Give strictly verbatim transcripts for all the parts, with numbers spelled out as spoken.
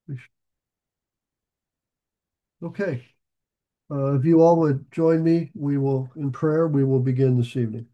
Okay, uh, if you all would join me, we will, in prayer, we will begin this evening.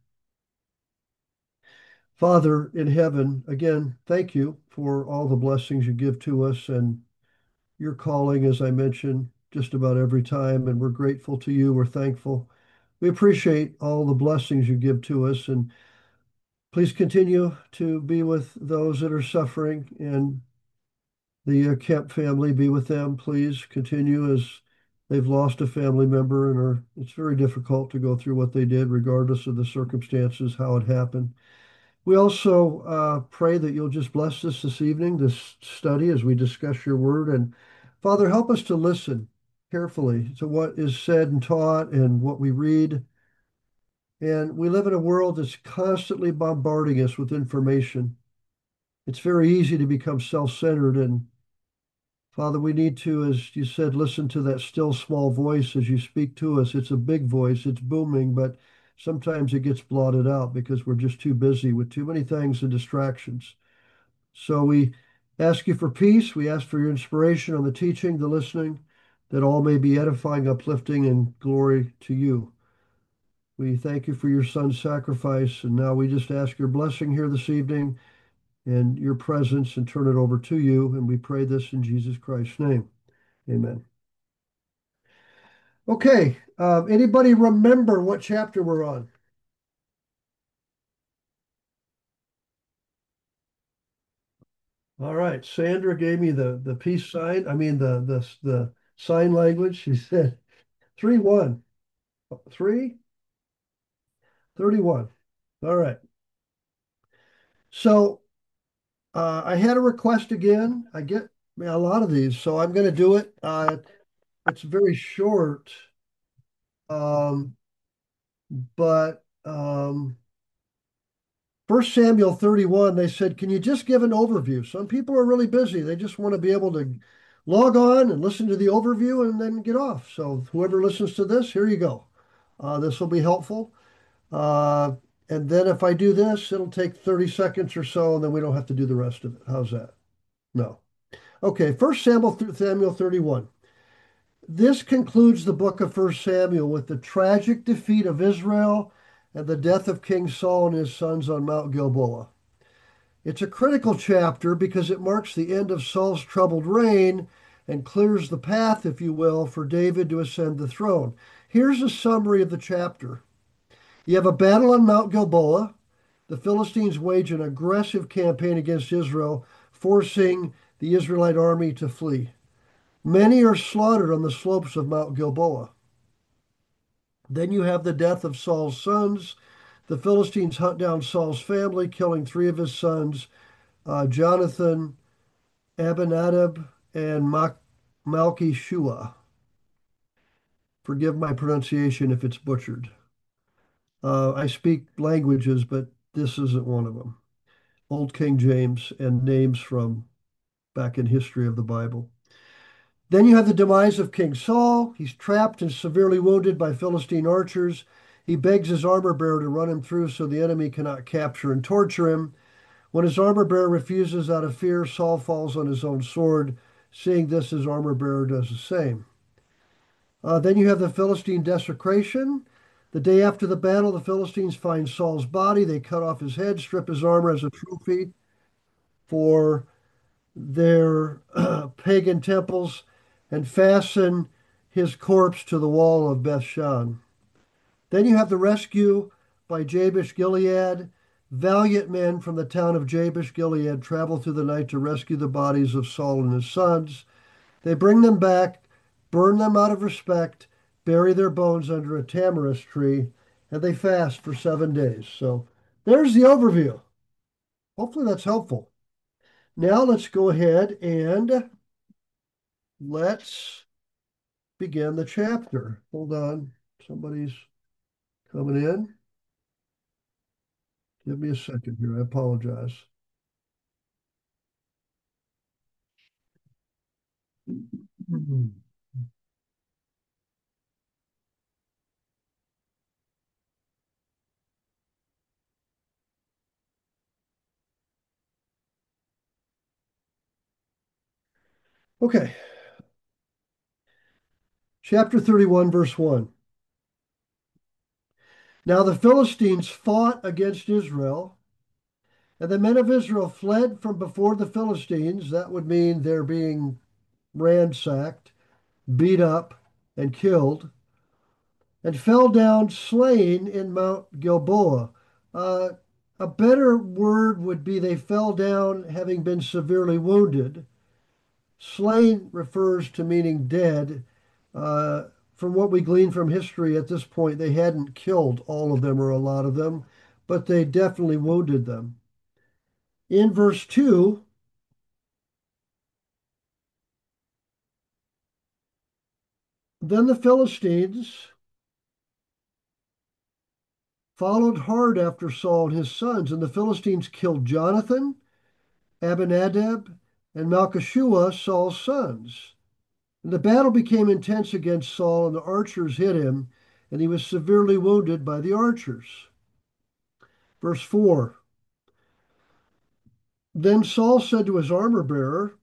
Father in heaven, again, thank you for all the blessings you give to us and your calling, as I mentioned, just about every time. And we're grateful to you. We're thankful. We appreciate all the blessings you give to us. And please continue to be with those that are suffering and the uh, Kemp family. Be with them, please. Continue as they've lost a family member and are, it's very difficult to go through what they did, regardless of the circumstances, how it happened. We also uh, pray that you'll just bless us this evening, this study, as we discuss your word. And Father, help us to listen carefully to what is said and taught and what we read. And we live in a world that's constantly bombarding us with information. It's very easy to become self-centered. And Father, we need to, as you said, listen to that still small voice as you speak to us. It's a big voice, it's booming, but sometimes it gets blotted out because we're just too busy with too many things and distractions. So we ask you for peace. We ask for your inspiration on the teaching, the listening, that all may be edifying, uplifting, and glory to you. We thank you for your son's sacrifice. And now we just ask your blessing here this evening and your presence and turn it over to you. And we pray this in Jesus Christ's name. Amen. Okay. Uh, anybody remember what chapter we're on? All right. Sandra gave me the, the peace sign. I mean, the, the, the sign language. She said three one. three thirty-one. All right. So uh, I had a request again. I get a lot of these, so I'm going to do it. Uh, it's very short, um, but um, First Samuel thirty-one, they said, can you just give an overview? Some people are really busy. They just want to be able to log on and listen to the overview and then get off. So whoever listens to this, here you go. Uh, this will be helpful. Uh, and then if I do this, it'll take thirty seconds or so, and then we don't have to do the rest of it. How's that? No. Okay, First Samuel, Samuel thirty-one. This concludes the book of First Samuel with the tragic defeat of Israel and the death of King Saul and his sons on Mount Gilboa. It's a critical chapter because it marks the end of Saul's troubled reign and clears the path, if you will, for David to ascend the throne. Here's a summary of the chapter. You have a battle on Mount Gilboa. The Philistines wage an aggressive campaign against Israel, forcing the Israelite army to flee. Many are slaughtered on the slopes of Mount Gilboa. Then you have the death of Saul's sons. The Philistines hunt down Saul's family, killing three of his sons, uh, Jonathan, Abinadab, and Malchishua. Forgive my pronunciation if it's butchered. Uh, I speak languages, but this isn't one of them. Old King James and names from back in history of the Bible. Then you have the demise of King Saul. He's trapped and severely wounded by Philistine archers. He begs his armor bearer to run him through so the enemy cannot capture and torture him. When his armor bearer refuses out of fear, Saul falls on his own sword. Seeing this, his armor bearer does the same. Uh, then you have the Philistine desecration. The day after the battle, the Philistines find Saul's body. They cut off his head, strip his armor as a trophy for their uh, pagan temples, and fasten his corpse to the wall of Bethshan. Then you have the rescue by Jabesh Gilead. Valiant men from the town of Jabesh Gilead travel through the night to rescue the bodies of Saul and his sons. They bring them back, burn them out of respect, bury their bones under a tamarisk tree, and they fast for seven days. So there's the overview. Hopefully that's helpful. Now let's go ahead and let's begin the chapter. Hold on. Somebody's coming in. Give me a second here. I apologize. Okay, chapter thirty-one, verse one. Now the Philistines fought against Israel, and the men of Israel fled from before the Philistines. That would mean they're being ransacked, beat up, and killed, and fell down slain in Mount Gilboa. Uh, a better word would be they fell down having been severely wounded. Slain refers to meaning dead. Uh, from what we glean from history at this point, they hadn't killed all of them or a lot of them, but they definitely wounded them. In verse two, then the Philistines followed hard after Saul and his sons, and the Philistines killed Jonathan, Abinadab, and Malchishua, Saul's sons. And the battle became intense against Saul, and the archers hit him, and he was severely wounded by the archers. Verse four. Then Saul said to his armor bearer,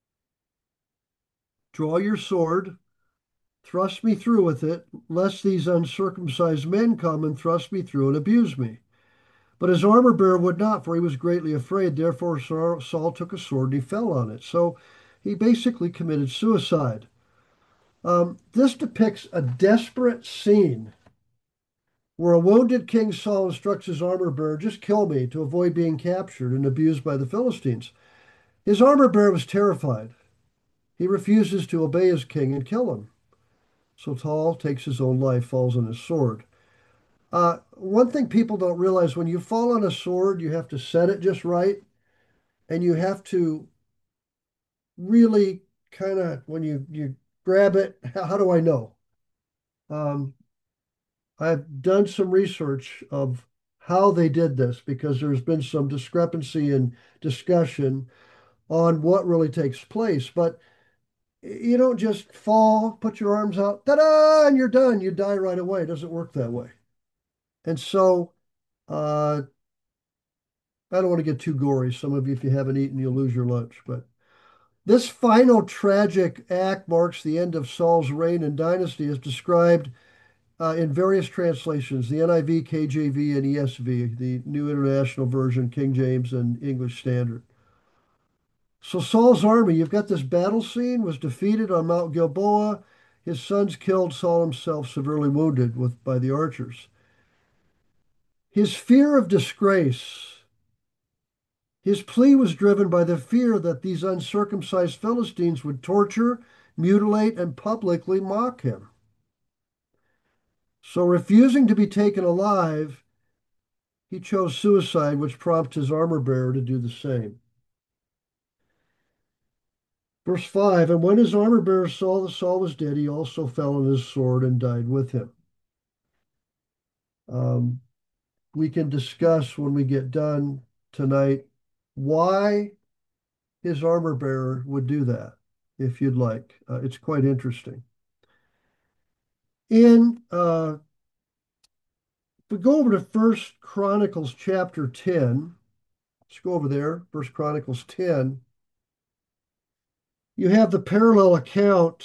draw your sword, thrust me through with it, lest these uncircumcised men come and thrust me through and abuse me. But his armor bearer would not, for he was greatly afraid. Therefore Saul took a sword and he fell on it. So he basically committed suicide. Um, this depicts a desperate scene where a wounded King Saul instructs his armor bearer, just kill me to avoid being captured and abused by the Philistines. His armor bearer was terrified. He refuses to obey his king and kill him. So Saul takes his own life, falls on his sword. Uh, one thing people don't realize, when you fall on a sword, you have to set it just right, and you have to really kind of, when you you grab it, how, how do I know? Um, I've done some research of how they did this because there's been some discrepancy and discussion on what really takes place. But you don't just fall, put your arms out, ta-da, and you're done. You die right away. It doesn't work that way. And so uh, I don't want to get too gory. Some of you, if you haven't eaten, you'll lose your lunch. But this final tragic act marks the end of Saul's reign and dynasty, as described uh, in various translations, the N I V, K J V, and E S V, the New International Version, King James, and English Standard. So Saul's army, you've got this battle scene, was defeated on Mount Gilboa. His sons killed, Saul himself severely wounded with, by the archers. His fear of disgrace, his plea was driven by the fear that these uncircumcised Philistines would torture, mutilate, and publicly mock him. So, refusing to be taken alive, he chose suicide, which prompted his armor bearer to do the same. Verse five, and when his armor bearer saw that Saul was dead, he also fell on his sword and died with him. Um, we can discuss when we get done tonight why his armor bearer would do that, if you'd like. Uh, it's quite interesting. In uh, if we go over to First Chronicles chapter ten, let's go over there, First Chronicles ten. You have the parallel account.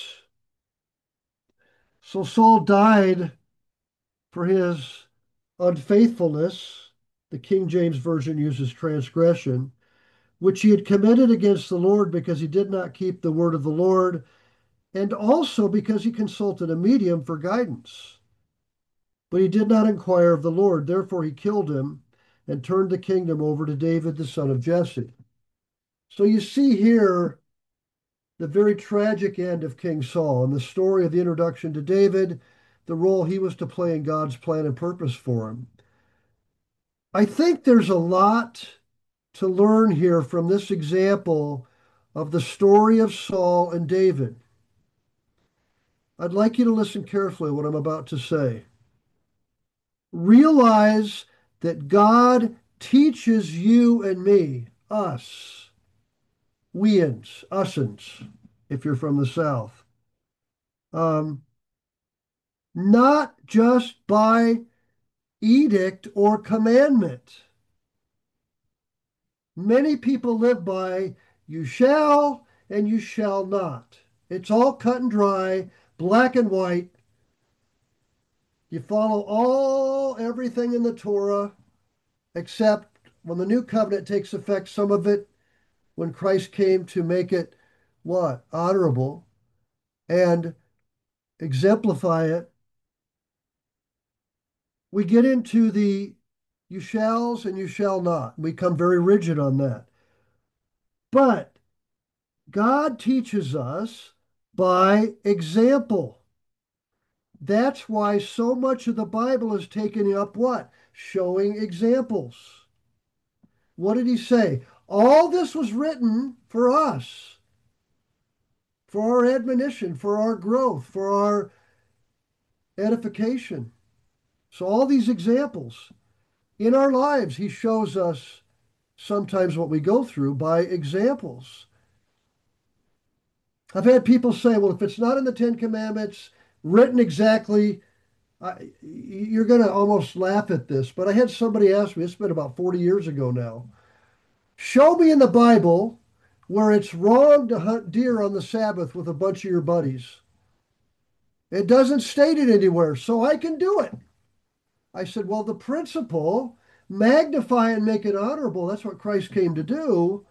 So Saul died for his unfaithfulness. The King James Version uses transgression, which he had committed against the Lord because he did not keep the word of the Lord, and also because he consulted a medium for guidance. But he did not inquire of the Lord. Therefore he killed him and turned the kingdom over to David, the son of Jesse. So you see here the very tragic end of King Saul and the story of the introduction to David, the role he was to play in God's plan and purpose for him. I think there's a lot to learn here from this example of the story of Saul and David. I'd like you to listen carefully to what I'm about to say. Realize that God teaches you and me, us, weans, usins, if you're from the South, um, not just by edict or commandment. Many people live by, you shall and you shall not. It's all cut and dry, black and white. You follow all everything in the Torah, except when the new covenant takes effect, some of it when Christ came to make it what? Honorable and exemplify it. We get into the you shalls and you shall not. We come very rigid on that. But God teaches us by example. That's why so much of the Bible is taken up what? Showing examples. What did he say? All this was written for us, for our admonition, for our growth, for our edification. So, all these examples in our lives, he shows us sometimes what we go through by examples. I've had people say, well, if it's not in the Ten Commandments, written exactly, I, you're going to almost laugh at this. But I had somebody ask me, it's been about forty years ago now, show me in the Bible where it's wrong to hunt deer on the Sabbath with a bunch of your buddies. It doesn't state it anywhere, so I can do it. I said, well, the principle, magnify and make it honorable, that's what Christ came to do.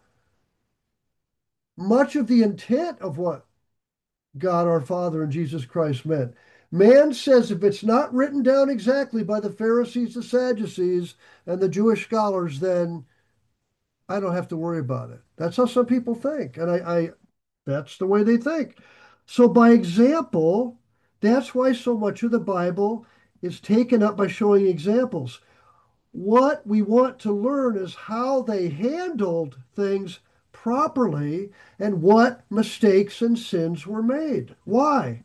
Much of the intent of what God our Father and Jesus Christ meant. Man says if it's not written down exactly by the Pharisees, the Sadducees, and the Jewish scholars, then I don't have to worry about it. That's how some people think. And I, I that's the way they think. So by example, that's why so much of the Bible is taken up by showing examples. What we want to learn is how they handled things properly and what mistakes and sins were made. Why?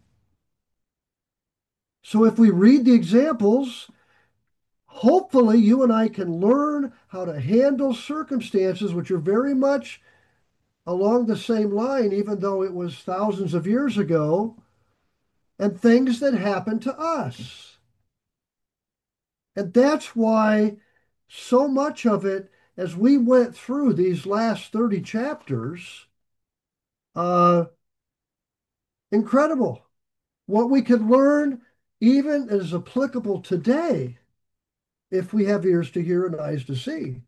So if we read the examples, hopefully you and I can learn how to handle circumstances which are very much along the same line, even though it was thousands of years ago, and things that happen to us. And that's why so much of it, as we went through these last thirty chapters, uh, incredible. What we could learn even is applicable today if we have ears to hear and eyes to see.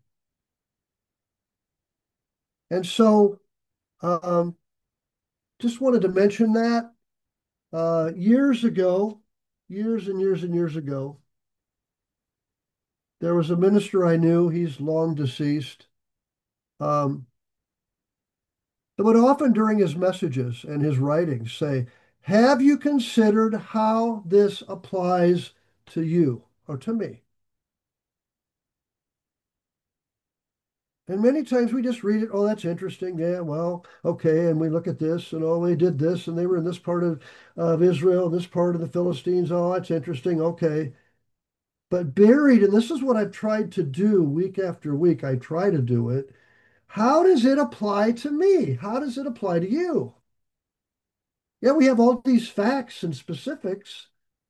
And so, um, just wanted to mention that uh, years ago, years and years and years ago, there was a minister I knew, he's long deceased, um, that would often during his messages and his writings say, have you considered how this applies to you or to me? And many times we just read it, oh, that's interesting. Yeah, well, okay. And we look at this and oh, they did this and they were in this part of, of Israel, this part of the Philistines. Oh, that's interesting. Okay. But buried, and this is what I've tried to do week after week, I try to do it. How does it apply to me? How does it apply to you? Yeah, we have all these facts and specifics,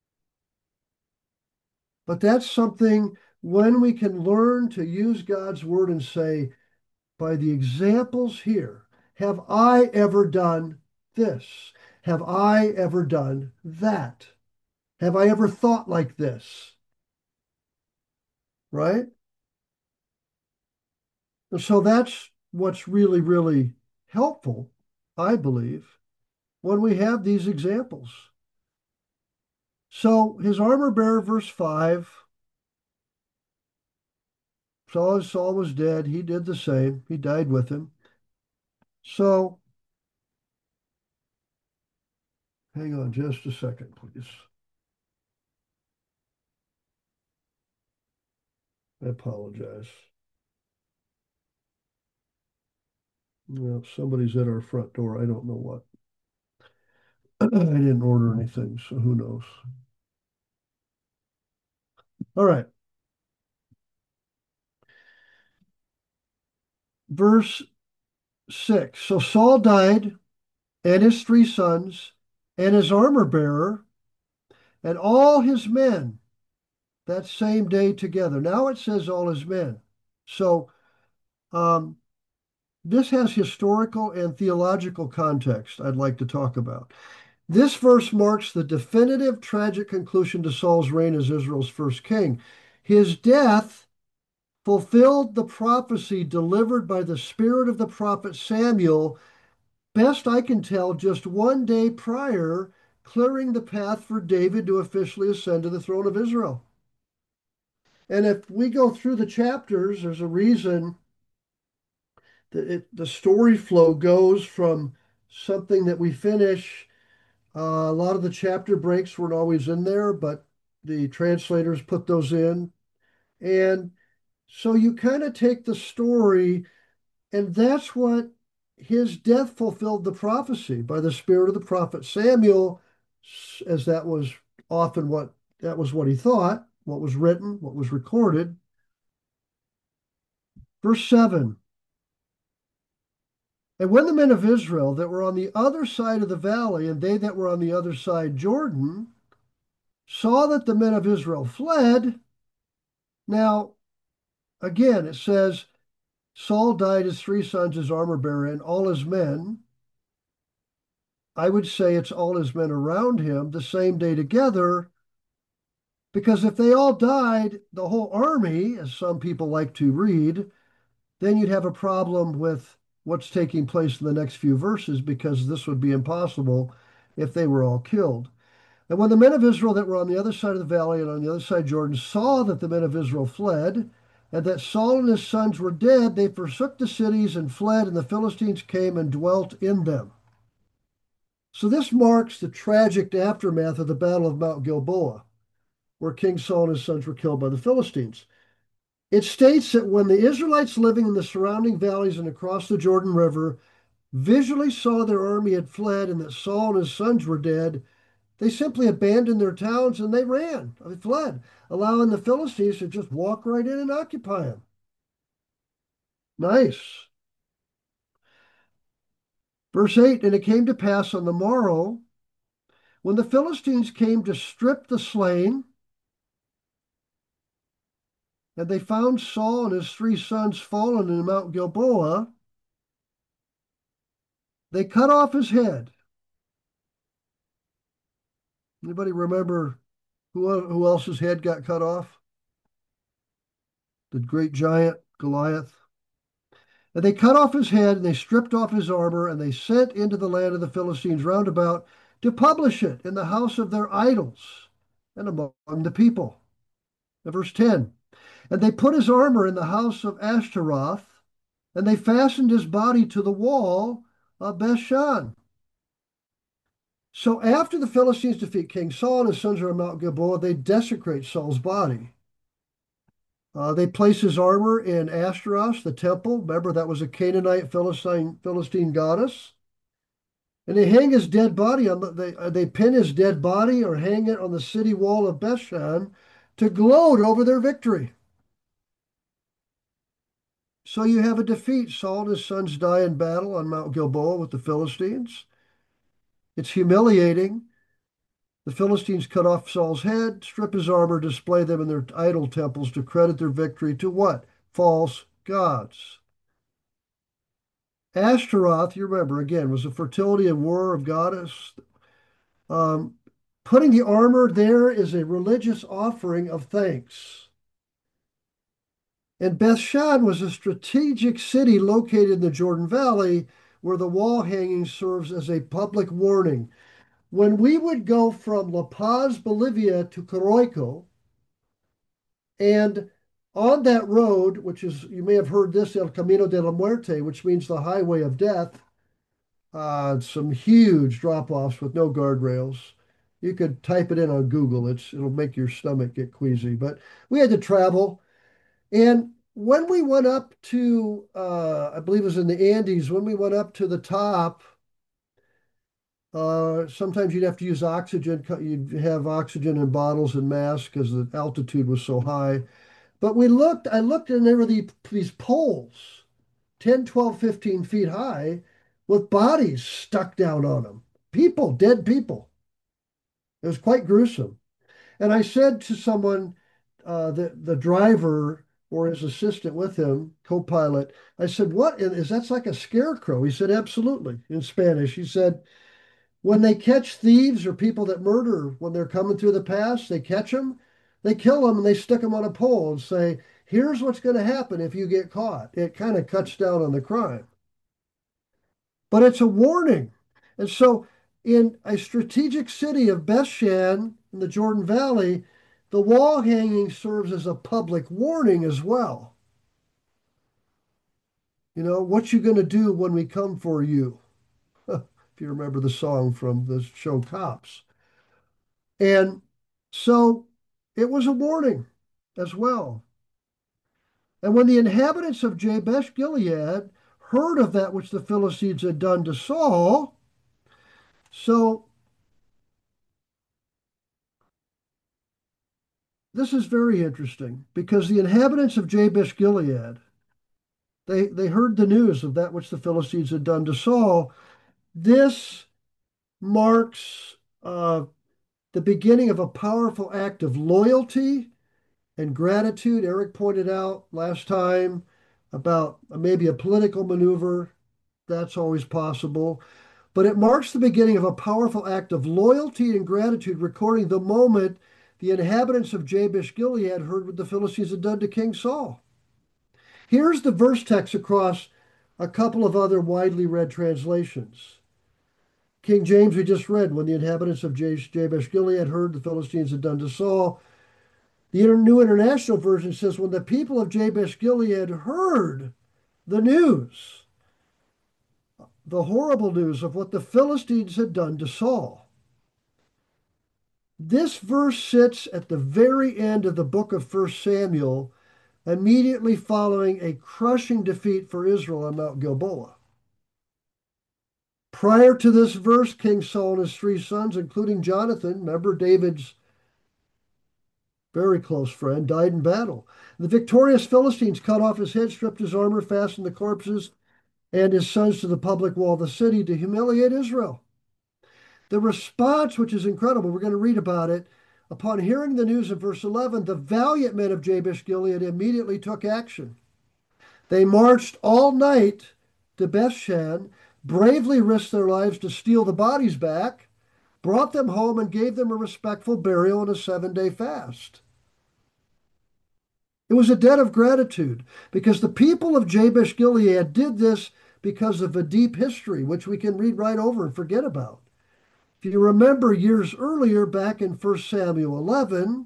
but that's something when we can learn to use God's word and say, by the examples here, have I ever done this? Have I ever done that? Have I ever thought like this? Right? And so that's what's really, really helpful, I believe, when we have these examples. So his armor bearer, verse five, Saul, Saul was dead. He did the same. He died with him. So hang on just a second, please. I apologize. Well, somebody's at our front door. I don't know what. I didn't order anything, so who knows? All right. Verse six. So Saul died, and his three sons, and his armor bearer, and all his men that same day together. Now it says all his men. So um, this has historical and theological context I'd like to talk about. This verse marks the definitive tragic conclusion to Saul's reign as Israel's first king. His death fulfilled the prophecy delivered by the spirit of the prophet Samuel, best I can tell, just one day prior, clearing the path for David to officially ascend to the throne of Israel. And if we go through the chapters, there's a reason that it, the story flow goes from something that we finish. Uh, a lot of the chapter breaks weren't always in there, but the translators put those in. And so you kind of take the story, and that's what his death fulfilled the prophecy by the spirit of the prophet Samuel, as that was often what that was what he thought, what was written, what was recorded. Verse seven. And when the men of Israel that were on the other side of the valley, and they that were on the other side Jordan, saw that the men of Israel fled. Now, again, it says, Saul died, his three sons, his armor bearer, and all his men. I would say it's all his men around him the same day together, because if they all died, the whole army, as some people like to read, then you'd have a problem with what's taking place in the next few verses, because this would be impossible if they were all killed. And when the men of Israel that were on the other side of the valley and on the other side of Jordan saw that the men of Israel fled, and that Saul and his sons were dead, they forsook the cities and fled, and the Philistines came and dwelt in them. So this marks the tragic aftermath of the Battle of Mount Gilboa, where King Saul and his sons were killed by the Philistines. It states that when the Israelites living in the surrounding valleys and across the Jordan River visually saw their army had fled and that Saul and his sons were dead, they simply abandoned their towns and they ran, they fled, allowing the Philistines to just walk right in and occupy them. Nice. Verse eight, and it came to pass on the morrow, when the Philistines came to strip the slain, and they found Saul and his three sons fallen in Mount Gilboa, they cut off his head. Anybody remember who, who else's head got cut off? The great giant Goliath. And they cut off his head, and they stripped off his armor, and they sent into the land of the Philistines round about to publish it in the house of their idols and among the people. And verse ten, and they put his armor in the house of Ashtaroth, and they fastened his body to the wall of Bethshan. So after the Philistines defeat King Saul and his sons are on Mount Gilboa, they desecrate Saul's body. Uh, they place his armor in Ashtaroth, the temple. Remember, that was a Canaanite Philistine, Philistine goddess. And they hang his dead body on the, they, uh, they pin his dead body or hang it on the city wall of Bethshan to gloat over their victory. So you have a defeat. Saul and his sons die in battle on Mount Gilboa with the Philistines. It's humiliating. The Philistines cut off Saul's head, strip his armor, display them in their idol temples to credit their victory to what? False gods. Ashtaroth, you remember, again, was a fertility and war of goddess. Um, putting the armor there is a religious offering of thanks. And Bethshan was a strategic city located in the Jordan Valley where the wall hanging serves as a public warning. When we would go from La Paz, Bolivia to Coroico, and on that road, which is, you may have heard this, El Camino de la Muerte, which means the highway of death, uh, some huge drop-offs with no guardrails. You could type it in on Google. It's it'll make your stomach get queasy. But we had to travel, and when we went up to, uh, I believe it was in the Andes, when we went up to the top, uh, sometimes you'd have to use oxygen. You'd have oxygen in bottles and masks because the altitude was so high. But we looked, I looked, and there were the, these poles, ten, twelve, fifteen feet high, with bodies stuck down on them. People, dead people. It was quite gruesome. And I said to someone, uh, the, the driver or his assistant with him, co-pilot. I said, "What is that's like a scarecrow?" He said, "Absolutely." In Spanish, he said, "When they catch thieves or people that murder when they're coming through the pass, they catch them, they kill them, and they stick them on a pole and say, 'Here's what's going to happen if you get caught.' It kind of cuts down on the crime, but it's a warning." And so, in a strategic city of Bethshan in the Jordan Valley, the wall hanging serves as a public warning as well. You know, what you going to do when we come for you? If you remember the song from the show Cops. And so it was a warning as well. And when the inhabitants of Jabesh Gilead heard of that which the Philistines had done to Saul, so this is very interesting because the inhabitants of Jabesh Gilead, they, they heard the news of that which the Philistines had done to Saul. This marks uh, the beginning of a powerful act of loyalty and gratitude. Eric pointed out last time about maybe a political maneuver. That's always possible. But it marks the beginning of a powerful act of loyalty and gratitude, recording the moment the inhabitants of Jabesh Gilead heard what the Philistines had done to King Saul. Here's the verse text across a couple of other widely read translations. King James, we just read, when the inhabitants of Jabesh Gilead heard the Philistines had done to Saul. The New International Version says, when the people of Jabesh Gilead heard the news, the horrible news of what the Philistines had done to Saul. This verse sits at the very end of the book of First Samuel, immediately following a crushing defeat for Israel on Mount Gilboa. Prior to this verse, King Saul and his three sons, including Jonathan, remember David's very close friend, died in battle. The victorious Philistines cut off his head, stripped his armor, fastened the corpses and his sons to the public wall of the city to humiliate Israel. The response, which is incredible, we're going to read about it. Upon hearing the news in verse eleven, the valiant men of Jabesh Gilead immediately took action. They marched all night to Bethshan, bravely risked their lives to steal the bodies back, brought them home, and gave them a respectful burial and a seven-day fast. It was a debt of gratitude because the people of Jabesh Gilead did this because of a deep history, which we can read right over and forget about. If you remember years earlier, back in First Samuel eleven,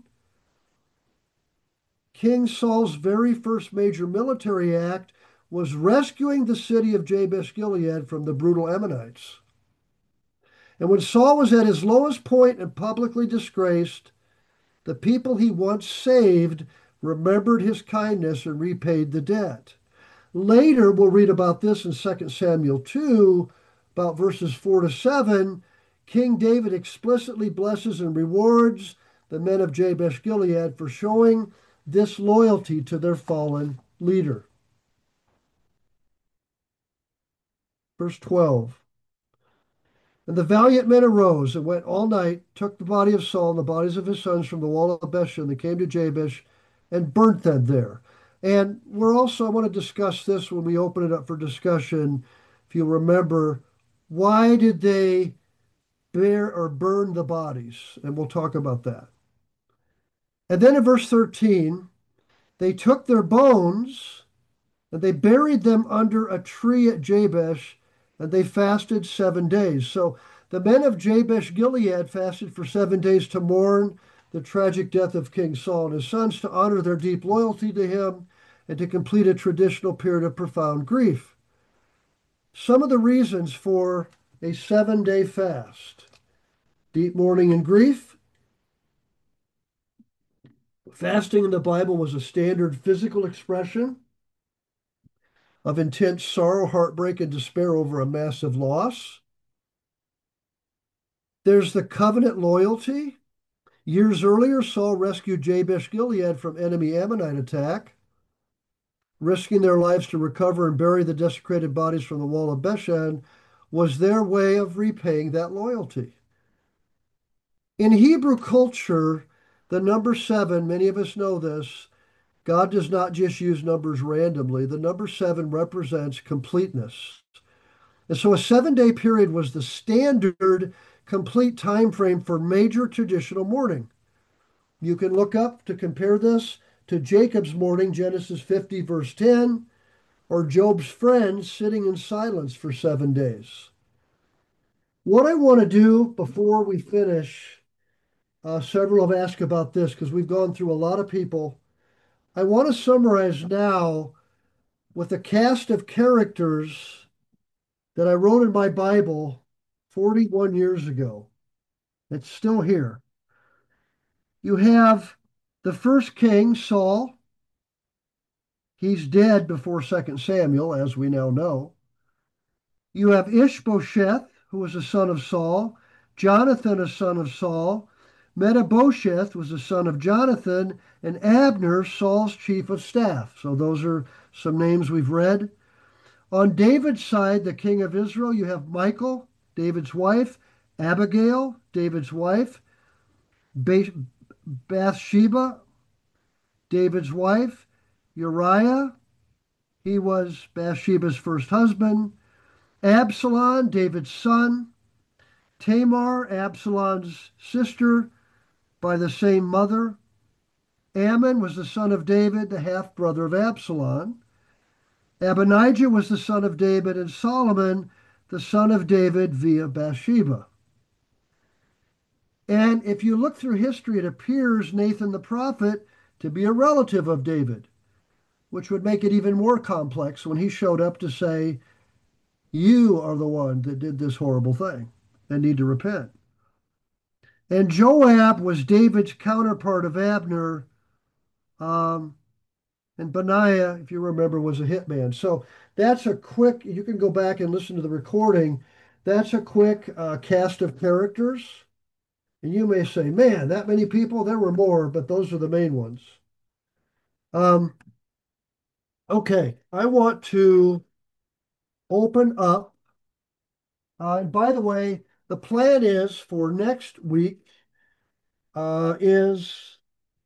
King Saul's very first major military act was rescuing the city of Jabesh Gilead from the brutal Ammonites. And when Saul was at his lowest point and publicly disgraced, the people he once saved remembered his kindness and repaid the debt. Later, we'll read about this in Second Samuel two, about verses four to seven. King David explicitly blesses and rewards the men of Jabesh Gilead for showing this loyalty to their fallen leader. Verse twelve. And the valiant men arose and went all night, took the body of Saul and the bodies of his sons from the wall of Bethshan. They came to Jabesh and burnt them there. And we're also, I want to discuss this when we open it up for discussion. If you remember, why did they bear or burn the bodies? And we'll talk about that. And then in verse thirteen, they took their bones and they buried them under a tree at Jabesh, and they fasted seven days. So the men of Jabesh Gilead fasted for seven days to mourn the tragic death of King Saul and his sons, to honor their deep loyalty to him, and to complete a traditional period of profound grief. Some of the reasons for a seven-day fast: deep mourning and grief. Fasting in the Bible was a standard physical expression of intense sorrow, heartbreak, and despair over a massive loss. There's the covenant loyalty. Years earlier, Saul rescued Jabesh Gilead from enemy Ammonite attack, risking their lives to recover and bury the desecrated bodies from the wall of Bethshan was their way of repaying that loyalty. In Hebrew culture, the number seven, many of us know this, God does not just use numbers randomly. The number seven represents completeness. And so a seven day period was the standard complete time frame for major traditional mourning. You can look up to compare this to Jacob's mourning, Genesis fifty, verse ten, or Job's friends sitting in silence for seven days. What I want to do before we finish, uh, several have asked about this because we've gone through a lot of people. I want to summarize now with a cast of characters that I wrote in my Bible forty-one years ago. It's still here. You have the first king, Saul. He's dead before Second Samuel, as we now know. You have Ishbosheth, who was a son of Saul, Jonathan, a son of Saul, Mephibosheth was a son of Jonathan, and Abner, Saul's chief of staff. So those are some names we've read. On David's side, the king of Israel, you have Michal, David's wife, Abigail, David's wife, Bathsheba, David's wife, Uriah, he was Bathsheba's first husband, Absalom, David's son, Tamar, Absalom's sister by the same mother. Ammon was the son of David, the half brother of Absalom. Abinijah was the son of David, and Solomon, the son of David via Bathsheba. And if you look through history, it appears Nathan the prophet to be a relative of David, which would make it even more complex when he showed up to say, you are the one that did this horrible thing and need to repent. And Joab was David's counterpart of Abner. Um, and Benaiah, if you remember, was a hitman. So that's a quick, you can go back and listen to the recording. That's a quick uh, cast of characters. And you may say, man, that many people? There were more, but those are the main ones. Um, okay, I want to open up. Uh, and by the way, the plan is for next week uh, is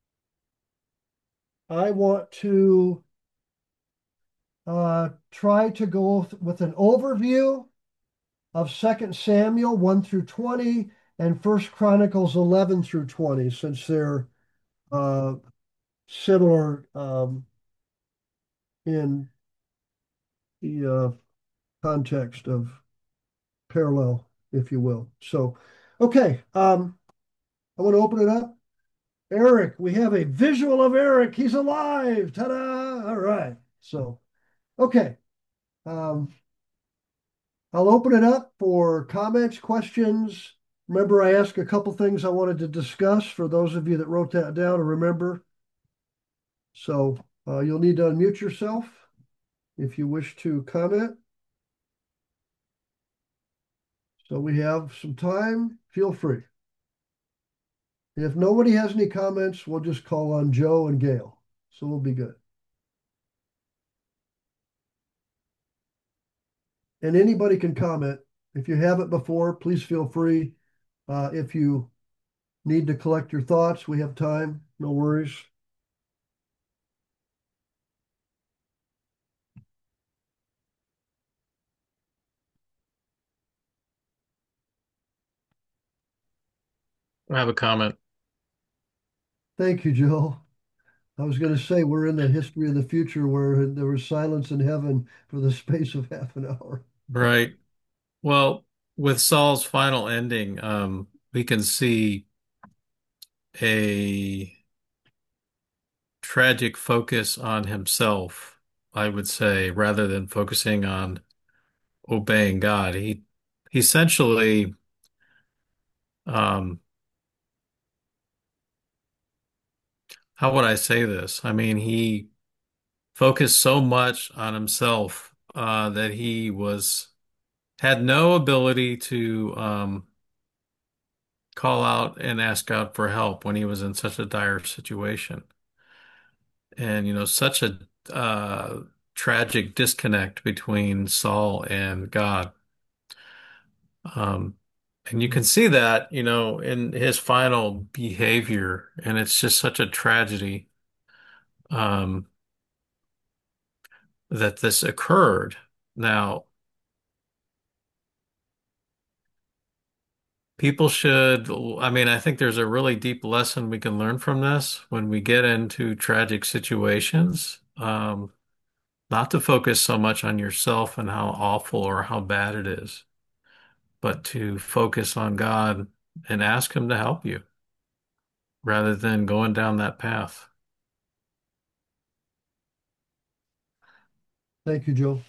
I want to uh, try to go with an overview of Second Samuel one through twenty and First Chronicles eleven through twenty, since they're uh, similar um, in the uh, context of parallel, if you will. So, okay, um, I want to open it up. Eric, we have a visual of Eric. He's alive. Ta-da! All right. So, okay. Um, I'll open it up for comments, questions. Remember, I asked a couple things I wanted to discuss for those of you that wrote that down and remember. So uh, you'll need to unmute yourself if you wish to comment. So we have some time. Feel free. If nobody has any comments, we'll just call on Joe and Gail. So we'll be good. And anybody can comment. If you haven't before, please feel free. Uh, if you need to collect your thoughts, we have time. No worries. I have a comment. Thank you, Joe. I was going to say we're in the history of the future where there was silence in heaven for the space of half an hour. Right. Well, with Saul's final ending, um, we can see a tragic focus on himself, I would say, rather than focusing on obeying God. He, he essentially, um, how would I say this? I mean, he focused so much on himself, uh, that he was had no ability to, um, call out and ask God for help when he was in such a dire situation. And, you know, such a uh, tragic disconnect between Saul and God. Um, and you can see that, you know, in his final behavior, and it's just such a tragedy. um, that this occurred. Now, people should, I mean, I think there's a really deep lesson we can learn from this when we get into tragic situations. Um, not to focus so much on yourself and how awful or how bad it is, but to focus on God and ask Him to help you rather than going down that path. Thank you, Joe.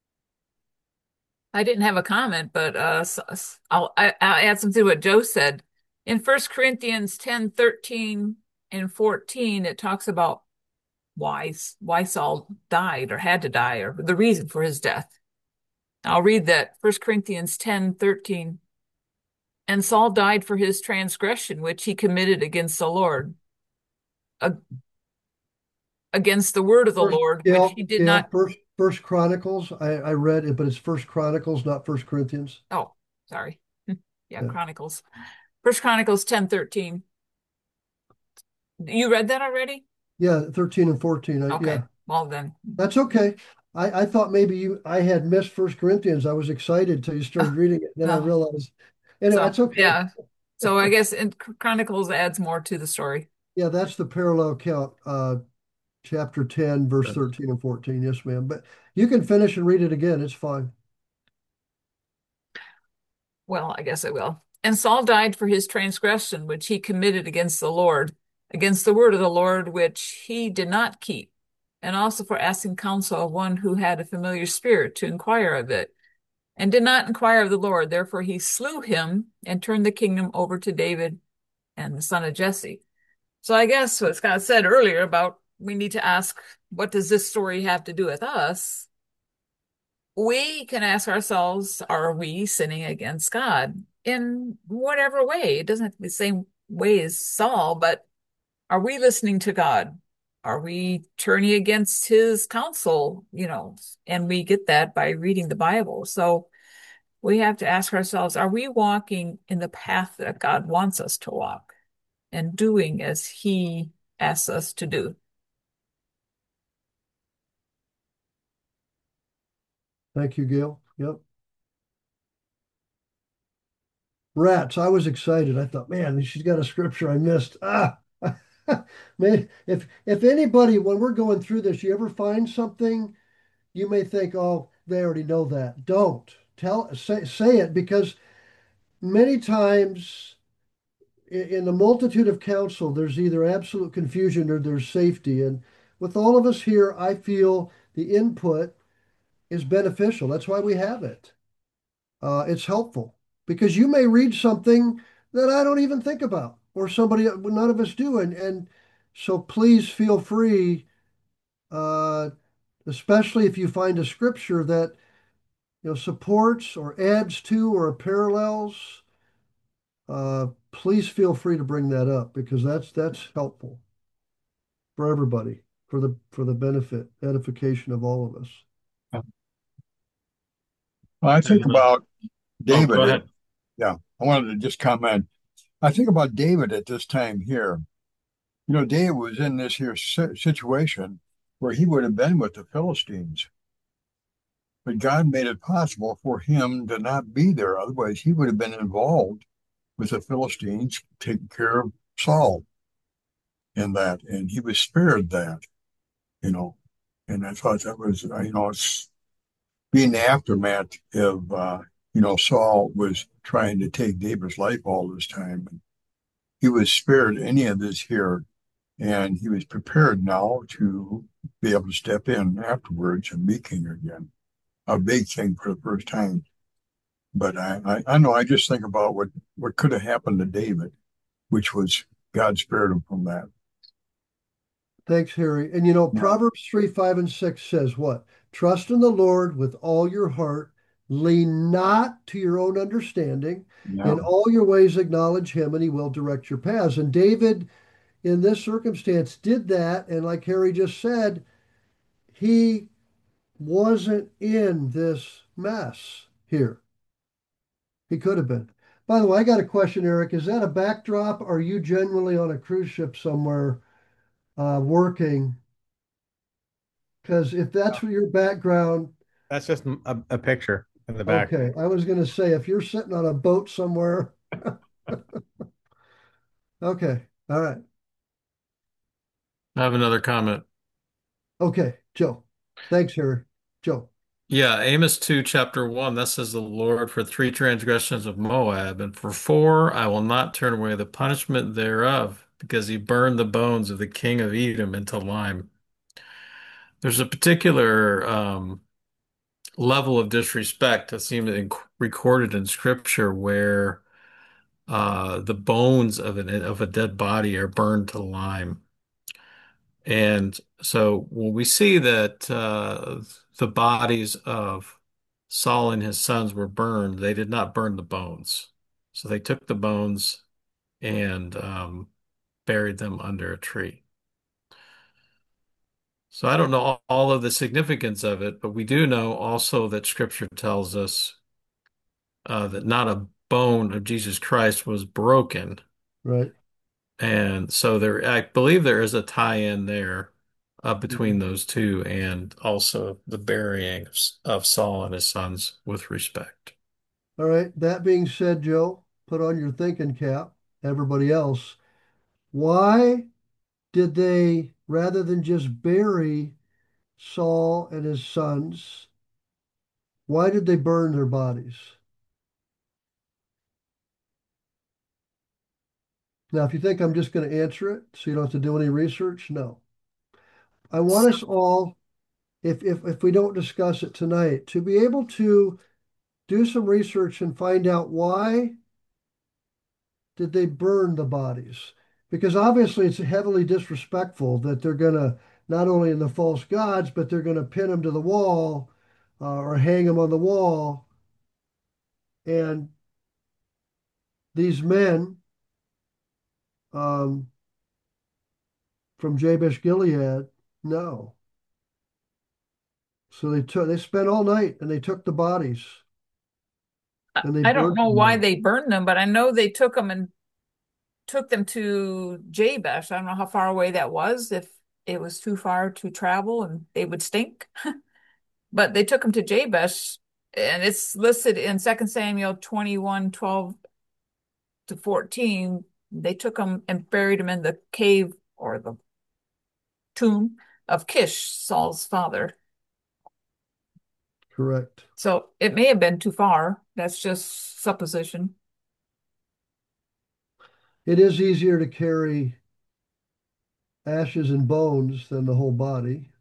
I didn't have a comment, but uh, s- s- I'll, I, I'll add something to what Joe said. In First Corinthians ten, thirteen, and fourteen, it talks about why, why Saul died or had to die or the reason for his death. I'll read that. First Corinthians ten, thirteen. And Saul died for his transgression, which he committed against the Lord, against the word of the First, Lord, which Gail, he did Gail, not. first, First Chronicles. I, I read it, but it's First Chronicles, not First Corinthians. Oh, sorry. Yeah, Yeah, Chronicles. First Chronicles ten, thirteen. You read that already? yeah, thirteen and fourteen. I, Okay. yeah, Well then. that's okay. I, I thought maybe you I had missed First Corinthians. I was excited till you started reading it. Then I No. realized, anyway, So, it's okay. yeah. So I guess in Chronicles adds more to the story. Yeah, that's the parallel count, uh, chapter ten, verse thirteen and fourteen. Yes, ma'am. But you can finish and read it again. It's fine. Well, I guess I will. And Saul died for his transgression, which he committed against the Lord, against the word of the Lord, which he did not keep, and also for asking counsel of one who had a familiar spirit to inquire of it, and did not inquire of the Lord. Therefore he slew him and turned the kingdom over to David and the son of Jesse. So I guess what Scott said earlier about we need to ask, what does this story have to do with us? We can ask ourselves, are we sinning against God in whatever way? It doesn't have to be the same way as Saul, but are we listening to God? Are we turning against his counsel? You know, and we get that by reading the Bible. So we have to ask ourselves, are we walking in the path that God wants us to walk and doing as he asks us to do? Thank you, Gail. Yep. Rats. I was excited. I thought, man, she's got a scripture I missed. Ah, man, if if anybody, when we're going through this, you ever find something you may think, oh, they already know that. Don't tell, say, say it because many times in the multitude of counsel, there's either absolute confusion or there's safety. And with all of us here, I feel the input is beneficial. That's why we have it. Uh, it's helpful because you may read something that I don't even think about, or somebody none of us do, and and so please feel free, uh, especially if you find a scripture that you know supports or adds to or parallels. Uh, please feel free to bring that up because that's that's helpful for everybody for the for the benefit edification of all of us. Well, I think Amen. about Oh, go David. At, ahead. yeah, I wanted to just comment. I think about David at this time here. You know, David was in this here si- situation where he would have been with the Philistines, but God made it possible for him to not be there. Otherwise, he would have been involved with the Philistines taking care of Saul in that, and he was spared that, you know. And I thought that was, uh, you know, it's being the aftermath of, uh, you know, Saul was trying to take David's life all this time. And he was spared any of this here, and he was prepared now to be able to step in afterwards and be king again. A big thing for the first time. But I, I, I know I just think about what, what could have happened to David, which was God spared him from that. Thanks, Harry. And you know, Yeah, Proverbs three, five, and six says what? Trust in the Lord with all your heart. Lean not to your own understanding. yeah, In all your ways, acknowledge him, and he will direct your paths. And David, in this circumstance, did that. And like Harry just said, he wasn't in this mess here. He could have been. By the way, I got a question, Eric. Is that a backdrop? Or are you genuinely on a cruise ship somewhere uh, working? Because if that's what your background, That's just a, a picture in the back. okay, I was going to say, if you're sitting on a boat somewhere, okay, all right, I have another comment. okay, Joe. Thanks, Harry. Joe. Yeah, Amos two, chapter one, that says the Lord, for three transgressions of Moab, and for four I will not turn away the punishment thereof, because he burned the bones of the king of Edom into lime. There's a particular um, level of disrespect that seems in recorded in scripture where uh, the bones of an of a dead body are burned to lime. And so when we see that uh, the bodies of Saul and his sons were burned, they did not burn the bones. So they took the bones and um, buried them under a tree. So I don't know all, all of the significance of it, but we do know also that Scripture tells us uh, that not a bone of Jesus Christ was broken. Right. And so there, I believe there is a tie-in there uh, between those two, and also the burying of, of Saul and his sons with respect. All right. That being said, Joe, put on your thinking cap. Everybody else, why did they, rather than just bury Saul and his sons, why did they burn their bodies? Now, if you think I'm just going to answer it so you don't have to do any research, no. I want us all, if, if, if we don't discuss it tonight, to be able to do some research and find out why did they burn the bodies? Because obviously it's heavily disrespectful that they're going to, not only in the false gods, but they're going to pin them to the wall uh, or hang them on the wall. And these men um, from Jabesh Gilead, no. So they took, they spent all night and they took the bodies I and they I don't burned know why them. they burned them, but I know they took them and took them to Jabesh. I don't know how far away that was, if it was too far to travel and they would stink. But they took them to Jabesh, and it's listed in Second Samuel twenty-one, twelve to fourteen. They took them and buried them in the cave or the tomb of Kish, Saul's father. Correct. So it may have been too far. That's just supposition. It is easier to carry ashes and bones than the whole body.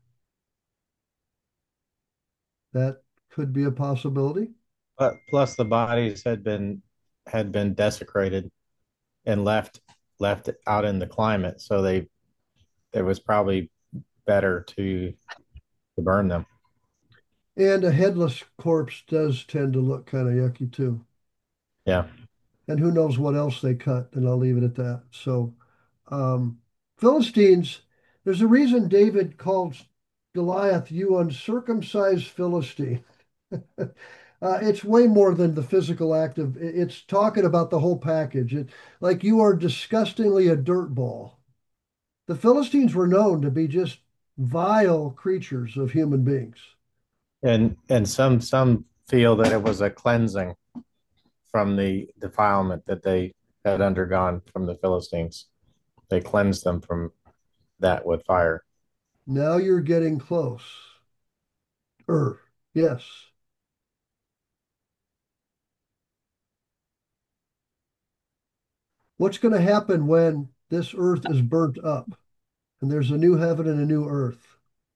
That could be a possibility. But plus the bodies had been had been desecrated and left left out in the climate, so they it was probably better to to burn them. And a headless corpse does tend to look kind of yucky too. Yeah. And who knows what else they cut, and I'll leave it at that. So, um, Philistines, there's a reason David called Goliath, you uncircumcised Philistine. Uh, it's way more than the physical act of it's talking about the whole package. It, like you are disgustingly a dirt ball. The Philistines were known to be just vile creatures of human beings. And and some some feel that it was a cleansing from the defilement that they had undergone from the Philistines. They cleansed them from that with fire. Now you're getting close. Er, yes. What's going to happen when this earth is burnt up and there's a new heaven and a new earth?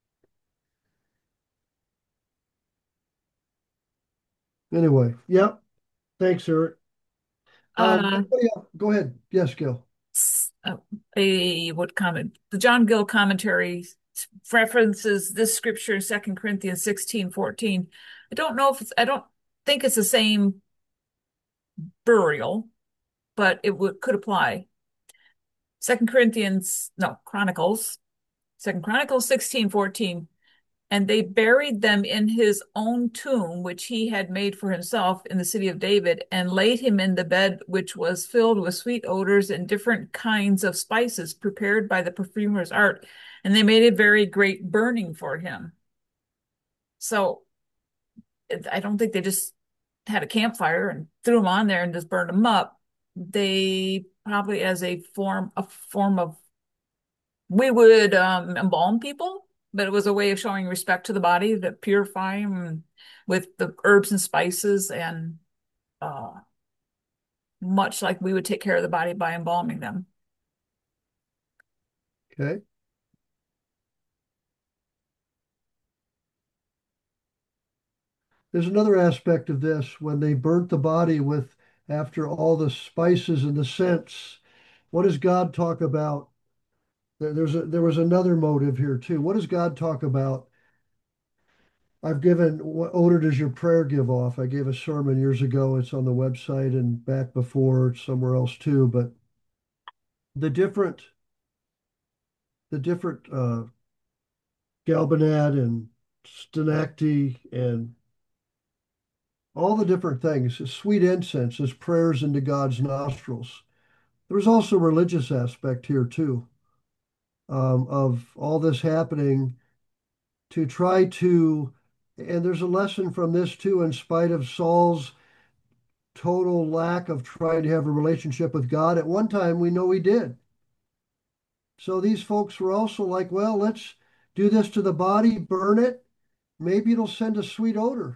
Anyway, yeah. Thanks, Eric. Um, Uh, anybody else? Go ahead. Yes, Gil. uh, a what comment? The John Gill commentary references this scripture, Second Corinthians sixteen, fourteen. I don't know if it's, I don't think it's the same burial, but it would could apply. Second Corinthians, no, Chronicles, Second Chronicles sixteen, fourteen. And they buried them in his own tomb, which he had made for himself in the city of David, and laid him in the bed which was filled with sweet odors and different kinds of spices prepared by the perfumer's art. and they made a very great burning for him. So I don't think they just had a campfire and threw them on there and just burned them up. They probably, as a form a form of, we would um, embalm people, but it was a way of showing respect to the body, to purify them with the herbs and spices, and uh, much like we would take care of the body by embalming them. Okay. There's another aspect of this when they burnt the body with, after all the spices and the scents. What does God talk about? There's a, there was another motive here too. What does God talk about? I've given, what odor does your prayer give off? I gave a sermon years ago. It's on the website and back before somewhere else too. But the different, the different uh, galbanad and stenacti and all the different things, sweet incense as prayers into God's nostrils. There's also a religious aspect here too, um, of all this happening to try to, and there's a lesson from this too, in spite of Saul's total lack of trying to have a relationship with God. At one time, we know he did. So these folks were also like, well, let's do this to the body, burn it. Maybe it'll send a sweet odor.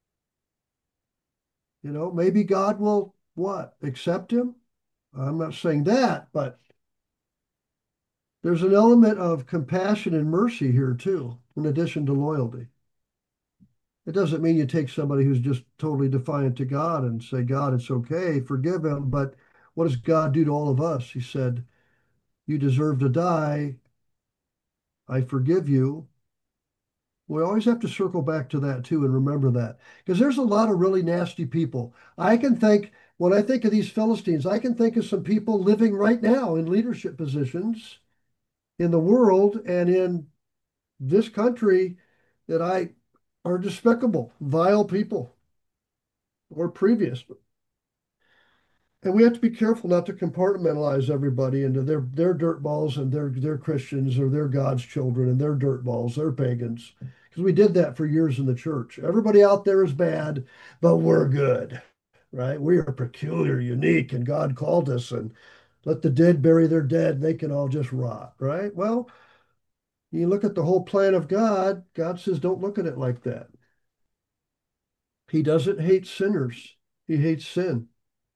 You know, maybe God will what? Accept him? I'm not saying that, but there's an element of compassion and mercy here too, in addition to loyalty. It doesn't mean you take somebody who's just totally defiant to God and say, God, it's okay, forgive him. But what does God do to all of us? He said, you deserve to die. I forgive you. We always have to circle back to that too and remember that, because there's a lot of really nasty people. I can think, when I think of these Philistines, I can think of some people living right now in leadership positions in the world and in this country that I are despicable, vile people or previous. And we have to be careful not to compartmentalize everybody into their their dirt balls and their their Christians or their God's children and their dirt balls, they're pagans. Because we did that for years in the church. Everybody out there is bad, but we're good, right? We are peculiar, unique, and God called us, and let the dead bury their dead. They can all just rot, right? Well, you look at the whole plan of God, God says, don't look at it like that. He doesn't hate sinners. He hates sin.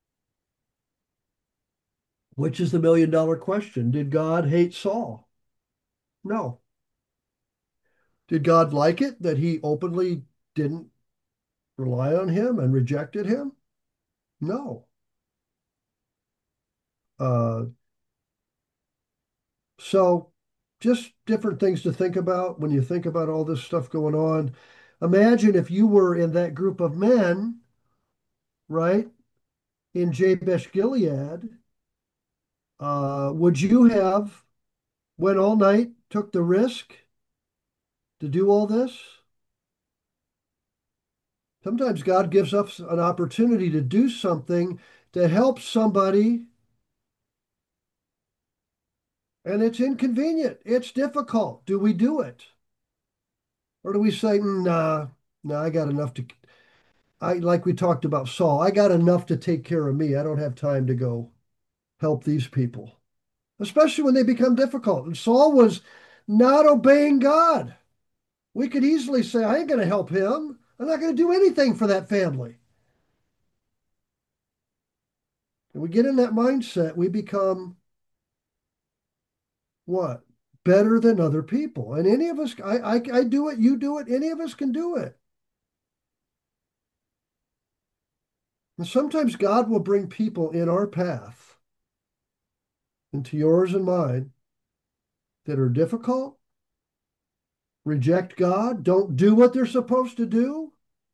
Which is the million dollar question. Did God hate Saul? No. Did God like it that he openly didn't rely on him and rejected him? No. Uh, so just different things to think about when you think about all this stuff going on. Imagine if you were in that group of men, right, in Jabesh Gilead, uh, would you have went all night, took the risk to do all this? Sometimes God gives us an opportunity to do something to help somebody, and it's inconvenient. It's difficult. Do we do it? Or do we say, nah, nah, I got enough to, I like we talked about Saul, I got enough to take care of me. I don't have time to go help these people, especially when they become difficult. And Saul was not obeying God. We could easily say, I ain't going to help him. I'm not going to do anything for that family. And we get in that mindset, we become what? Better than other people. And any of us, I, I, I do it, you do it, any of us can do it. And sometimes God will bring people in our path, into yours and mine, that are difficult, reject God, don't do what they're supposed to do.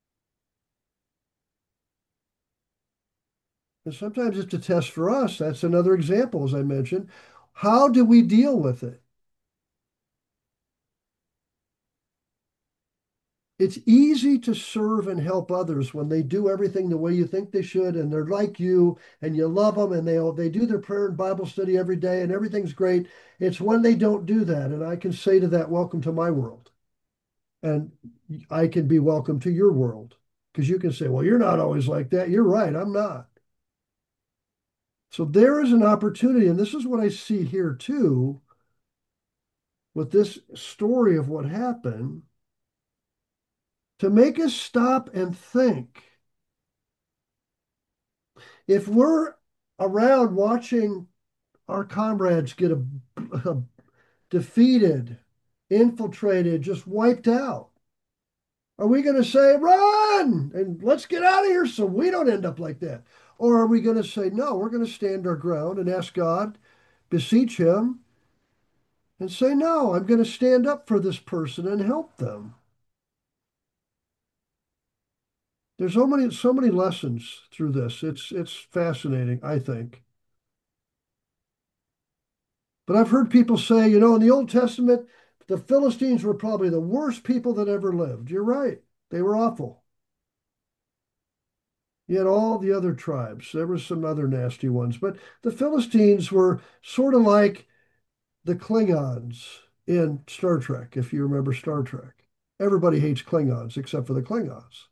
And sometimes it's a test for us. That's another example, as I mentioned. How do we deal with it? it's easy to serve and help others when they do everything the way you think they should, and they're like you, and you love them, and they they do their prayer and Bible study every day, and everything's great. It's when they don't do that, and I can say to that, welcome to my world, and I can be welcome to your world, because you can say, well, you're not always like that. You're right, I'm not. So there is an opportunity, and this is what I see here too, with this story of what happened, to make us stop and think. If we're around watching our comrades get a, a defeated, infiltrated, just wiped out, are we going to say, run and let's get out of here so we don't end up like that? Or are we going to say, no, we're going to stand our ground and ask God, beseech Him, and say, no, I'm going to stand up for this person and help them? There's so many, so many lessons through this. It's it's fascinating, I think. But I've heard people say, you know, in the Old Testament, the Philistines were probably the worst people that ever lived. You're right. They were awful. Yet all the other tribes, there were some other nasty ones, but the Philistines were sort of like the Klingons in Star Trek, if you remember Star Trek. Everybody hates Klingons except for the Klingons.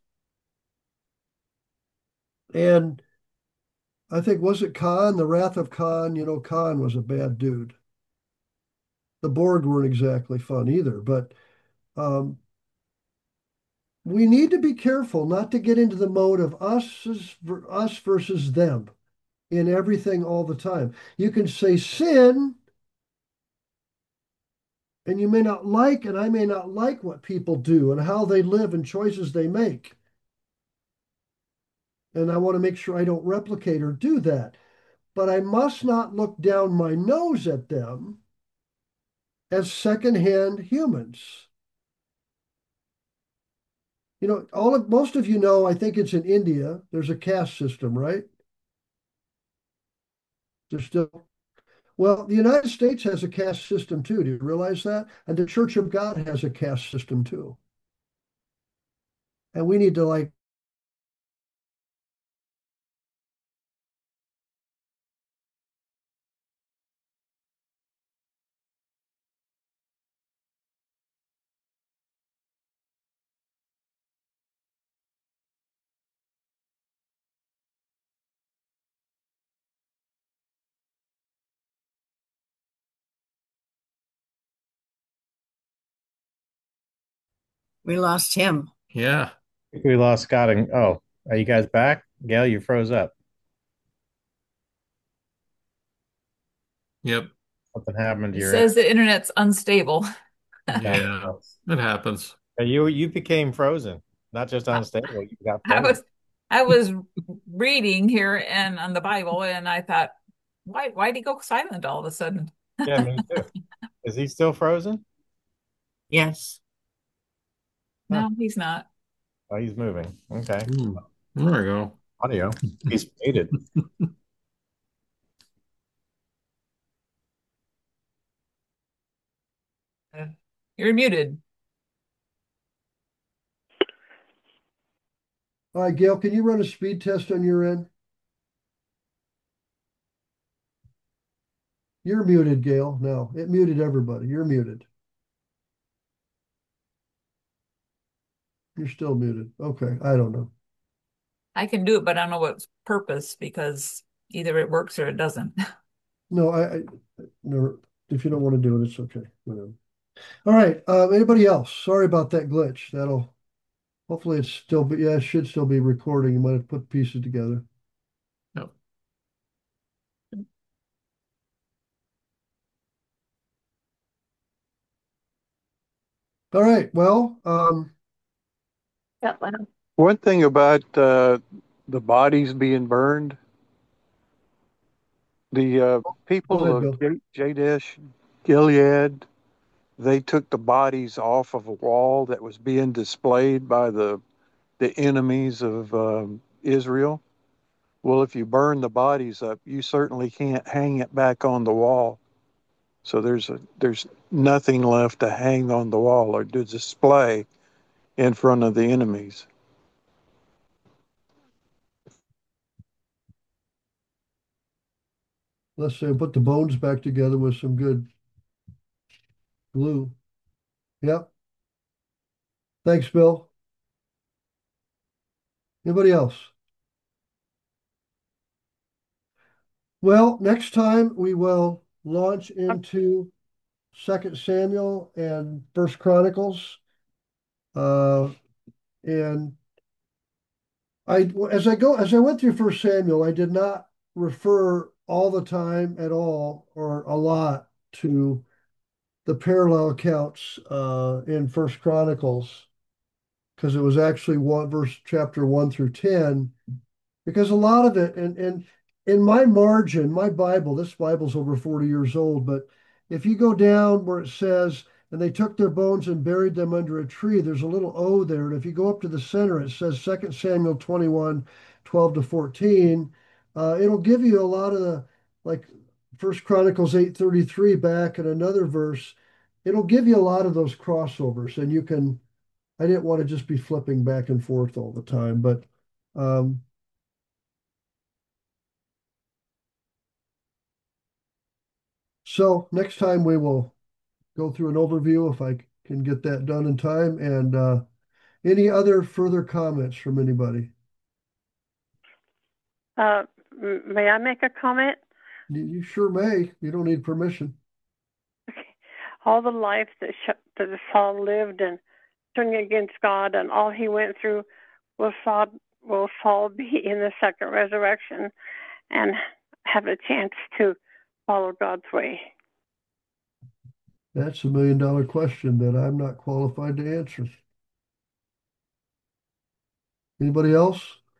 And I think, was it Khan, the Wrath of Khan? You know, Khan was a bad dude. The Borg weren't exactly fun either, but um, we need to be careful not to get into the mode of us, as, us versus them in everything all the time. You can say sin, and you may not like, and I may not like what people do and how they live and choices they make. And I want to make sure I don't replicate or do that. But I must not look down my nose at them as secondhand humans. You know, all of most of you know, I think it's in India, there's a caste system, right? There's still, well, the United States has a caste system too. Do you realize that? And the Church of God has a caste system too. And we need to like We lost him. Yeah. I think we lost Scott and oh, are you guys back? Gail, you froze up. Yep. Something happened to It your says the internet's unstable. Yeah. It happens. you you became frozen, not just unstable. You got I frozen. was I was reading here and on the Bible, and I thought, why why did he go silent all of a sudden? Yeah, me too. Is he still frozen? Yes. Huh. No, he's not. Oh, he's moving. Okay. Hmm. There we go. Audio. He's muted. Uh, You're muted. all right, Gail, can you run a speed test on your end? You're muted, Gail. No, it muted everybody. You're muted. You're still muted. Okay, I don't know. I can do it, but I don't know what's purpose because either it works or it doesn't. No, I, I no, if you don't want to do it, it's okay. Whatever. All right. Uh, anybody else? Sorry about that glitch. That'll hopefully it's still be yeah, it should still be recording. You might have put pieces together. Yep. All right. Well, um, One thing about uh, the bodies being burned, the uh, go people ahead, of Bill. J- Jadesh, Gilead, they took the bodies off of a wall that was being displayed by the the enemies of um, Israel. Well, if you burn the bodies up, you certainly can't hang it back on the wall. So there's a, there's nothing left to hang on the wall or to display in front of the enemies. Let's say put the bones back together with some good glue. Yep. Thanks, Bill. Anybody else? Well, next time we will launch into Second Samuel and First Chronicles. Uh, and I, as I go, as I went through First Samuel, I did not refer all the time at all or a lot to the parallel accounts uh, in First Chronicles because it was actually one verse, chapter one through ten. Because a lot of it, and and in my margin, my Bible, this Bible's over forty years old, but if you go down where it says, and they took their bones and buried them under a tree, there's a little O there. And if you go up to the center, it says Second Samuel twenty-one, twelve to fourteen. Uh, it'll give you a lot of the, like First Chronicles eight thirty-three back and another verse. It'll give you a lot of those crossovers, and you can, I didn't want to just be flipping back and forth all the time, but um, so next time we will go through an overview if I can get that done in time. And uh, any other further comments from anybody? Uh, may I make a comment? You, you sure may. You don't need permission. Okay. All the life that, that Saul lived and turning against God and all he went through, will Saul, will Saul be in the second resurrection and have a chance to follow God's way? That's a million dollar question that I'm not qualified to answer. Anybody else?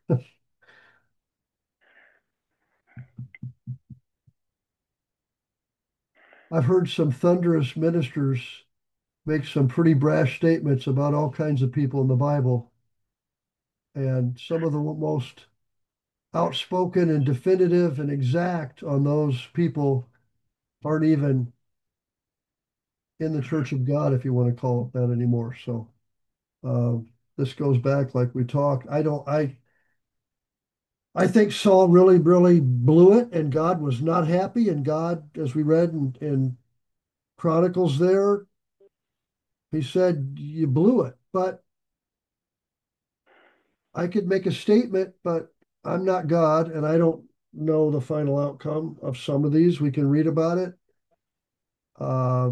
I've heard some thunderous ministers make some pretty brash statements about all kinds of people in the Bible. And some of the most outspoken and definitive and exact on those people aren't even in the Church of God, if you want to call it that anymore. So um, this goes back like we talked. I don't. I. I think Saul really, really blew it, and God was not happy. And God, as we read in, in Chronicles, there, He said, "You blew it." But I could make a statement, but I'm not God, and I don't know the final outcome of some of these. We can read about it. Uh,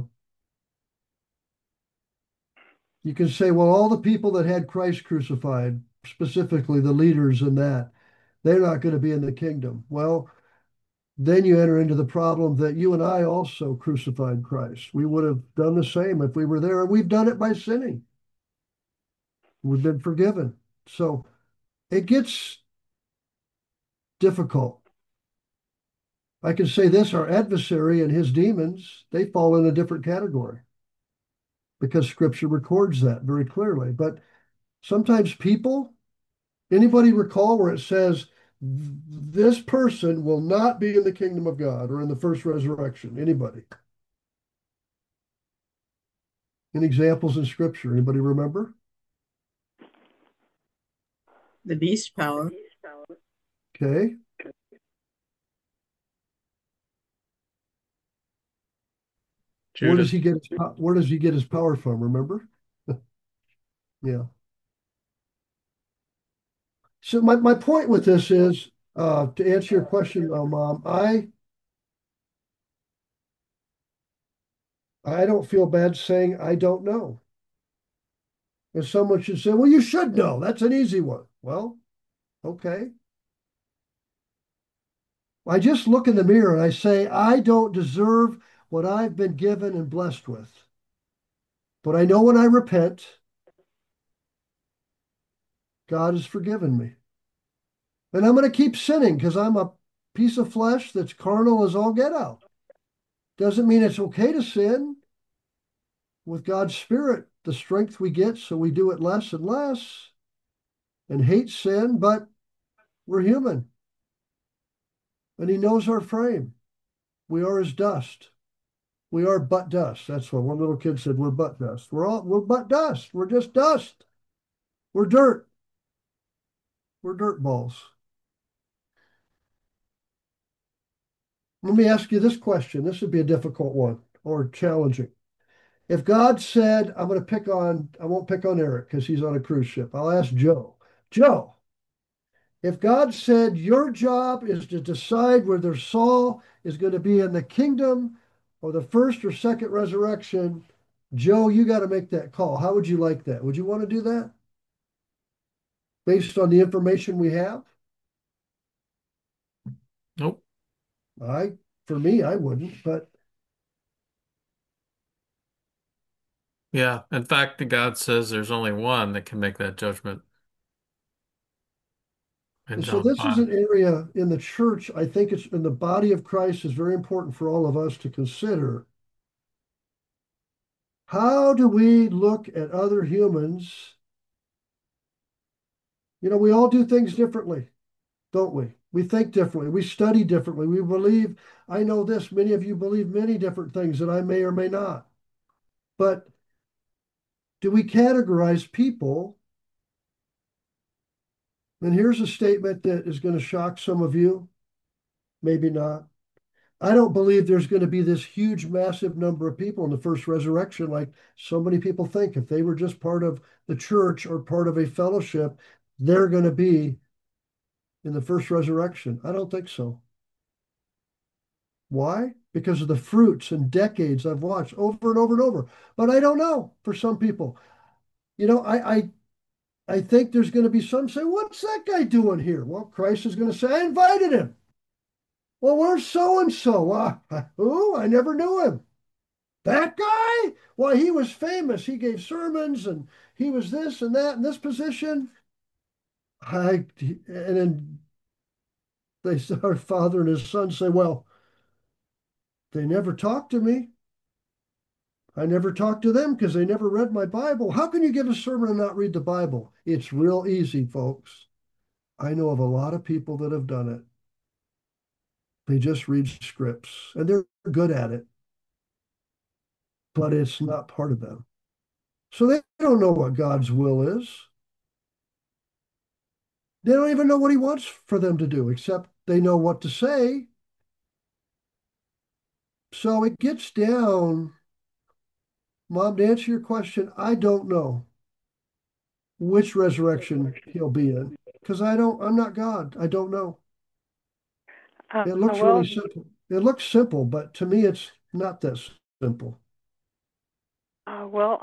you can say, well, all the people that had Christ crucified, specifically the leaders in that, they're not going to be in the kingdom. Well, then you enter into the problem that you and I also crucified Christ. We would have done the same if we were there, and we've done it by sinning. We've been forgiven. So it gets difficult. I can say this, our adversary and his demons, they fall in a different category because scripture records that very clearly. But sometimes people, anybody recall where it says, this person will not be in the kingdom of God or in the first resurrection? Anybody? Any examples in scripture? Anybody remember? The beast power. Okay. Where does Judas. he get his, where does he get his power from? Remember? Yeah. So my, my point with this is, uh, to answer your question, uh, Mom, I I don't feel bad saying I don't know. And someone should say, well, you should know. That's an easy one. Well, okay. I just look in the mirror and I say, I don't deserve what I've been given and blessed with. But I know when I repent, God has forgiven me. And I'm going to keep sinning because I'm a piece of flesh that's carnal as all get out. Doesn't mean it's okay to sin. With God's Spirit, the strength we get, so we do it less and less and hate sin, but we're human. And He knows our frame. We are as dust. We are but dust. That's what one little kid said, we're but dust. We're all we're but dust. We're just dust. We're dirt. We're dirt balls. Let me ask you this question. This would be a difficult one or challenging. If God said, I'm going to pick on, I won't pick on Eric because he's on a cruise ship. I'll ask Joe. Joe, if God said your job is to decide whether Saul is going to be in the kingdom or the first or second resurrection, Joe, you got to make that call. How would you like that? Would you want to do that based on the information we have? Nope. I, for me, I wouldn't, but Yeah. In fact, God says there's only one that can make that judgment in and so John this is five. an area in the church, I think it's in the body of Christ is very important for all of us to consider. How do we look at other humans? You know, we all do things differently, don't we? We think differently. We study differently. We believe, I know this, many of you believe many different things that I may or may not. But do we categorize people? And here's a statement that is going to shock some of you, maybe not. I don't believe there's going to be this huge, massive number of people in the first resurrection like so many people think. If they were just part of the church or part of a fellowship, they're going to be in the first resurrection. I don't think so. Why? Because of the fruits and decades I've watched over and over and over. But I don't know for some people. You know, I I, I think there's going to be some say, what's that guy doing here? Well, Christ is going to say, I invited him. Well, where's so and so? Uh, who? I never knew him. That guy? Why, he was famous. He gave sermons and he was this and that in this position. I and then they our father and his son say, well, they never talked to me. I never talked to them because they never read my Bible. How can you give a sermon and not read the Bible? It's real easy, folks. I know of a lot of people that have done it. They just read scripts and they're good at it, but it's not part of them. So they don't know what God's will is. They don't even know what he wants for them to do, except they know what to say. So it gets down, Mom, to answer your question, I don't know which resurrection he'll be in because I don't, I'm not God. I don't know. Uh, It looks well, really simple. It looks simple, but to me, it's not that simple. uh, well,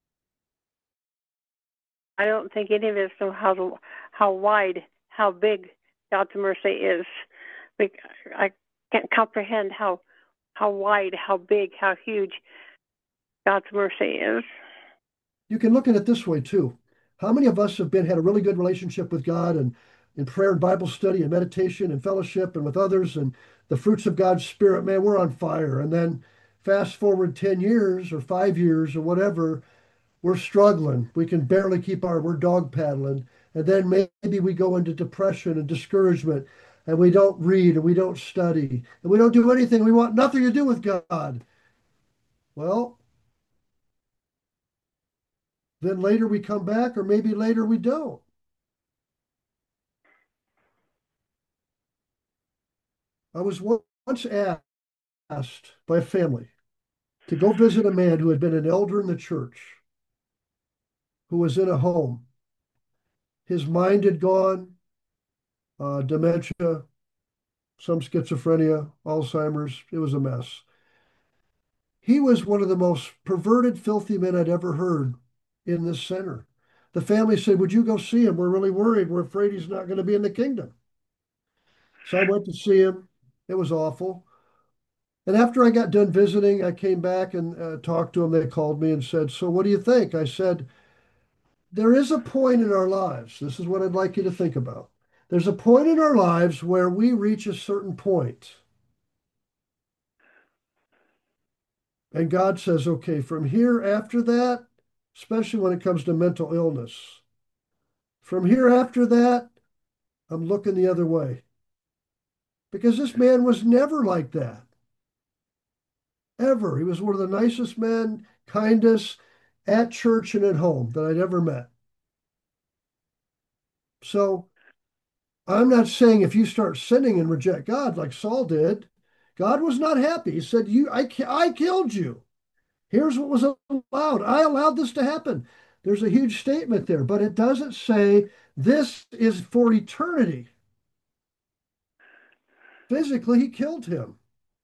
I don't think any of us know how to, how wide, how big God's mercy is. We, I can't comprehend how how wide, how big, how huge God's mercy is. You can look at it this way too. How many of us have been had a really good relationship with God and in prayer and Bible study and meditation and fellowship and with others and the fruits of God's Spirit, man, we're on fire. And then fast forward ten years or five years or whatever, we're struggling. We can barely keep our, we're dog paddling. And then maybe we go into depression and discouragement and we don't read and we don't study and we don't do anything. We want nothing to do with God. Well, then later we come back, or maybe later we don't. I was once asked by a family to go visit a man who had been an elder in the church, who was in a home. His mind had gone, uh, dementia, some schizophrenia, Alzheimer's. It was a mess. He was one of the most perverted, filthy men I'd ever heard in this center. The family said, would you go see him? We're really worried. We're afraid he's not going to be in the kingdom. So I went to see him. It was awful. And after I got done visiting, I came back and uh, talked to him. They called me and said, so what do you think? I said, there is a point in our lives. This is what I'd like you to think about. There's a point in our lives where we reach a certain point. And God says, okay, from here after that, especially when it comes to mental illness, from here after that, I'm looking the other way. Because this man was never like that. Ever. He was one of the nicest men, kindest at church and at home that I'd ever met. So I'm not saying if you start sinning and reject God like Saul did, God was not happy. He said, "You, I, I killed you. Here's what was allowed. I allowed this to happen." There's a huge statement there, but it doesn't say this is for eternity. Physically, he killed him.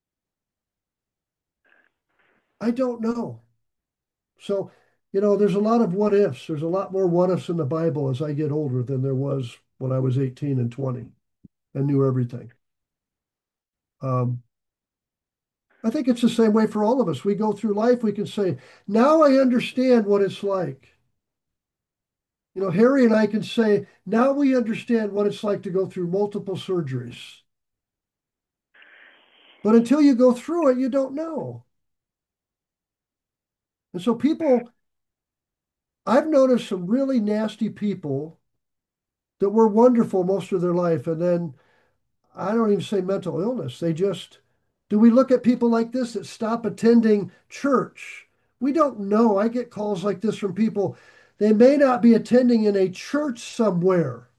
I don't know. So, you know, there's a lot of what ifs. There's a lot more what ifs in the Bible as I get older than there was when I was eighteen and twenty and knew everything. Um, I think it's the same way for all of us. We go through life, we can say, now I understand what it's like. You know, Harry and I can say, now we understand what it's like to go through multiple surgeries. But until you go through it, you don't know. And so people, I've noticed some really nasty people that were wonderful most of their life. And then I don't even say mental illness. They just, do we look at people like this that stop attending church? We don't know. I get calls like this from people. They may not be attending in a church somewhere,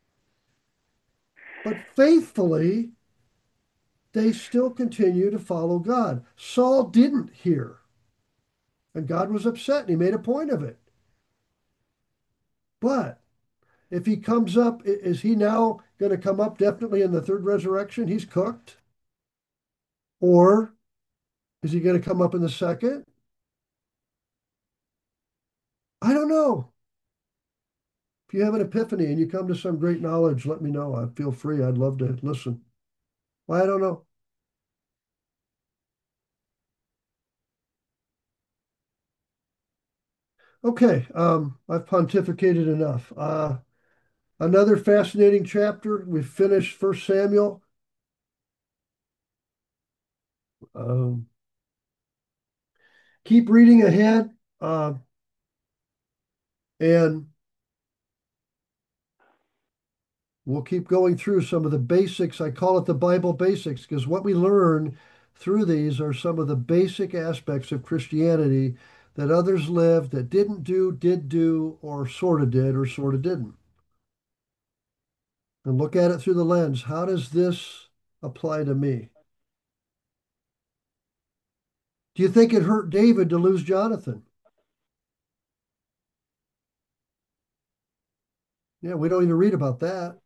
but faithfully, they still continue to follow God. Saul didn't hear, and God was upset, and he made a point of it. But if he comes up, is he now going to come up definitely in the third resurrection? He's cooked. Or is he going to come up in the second? I don't know. If you have an epiphany and you come to some great knowledge, let me know. I feel free. I'd love to listen. Well, I don't know. Okay, um, I've pontificated enough. Uh, another fascinating chapter. We finished First Samuel. Um, keep reading ahead, uh, and we'll keep going through some of the basics. I call it the Bible basics because what we learn through these are some of the basic aspects of Christianity that others lived that didn't do, did do, or sort of did, or sort of didn't. And look at it through the lens. How does this apply to me? Do you think it hurt David to lose Jonathan? Yeah, we don't even read about that.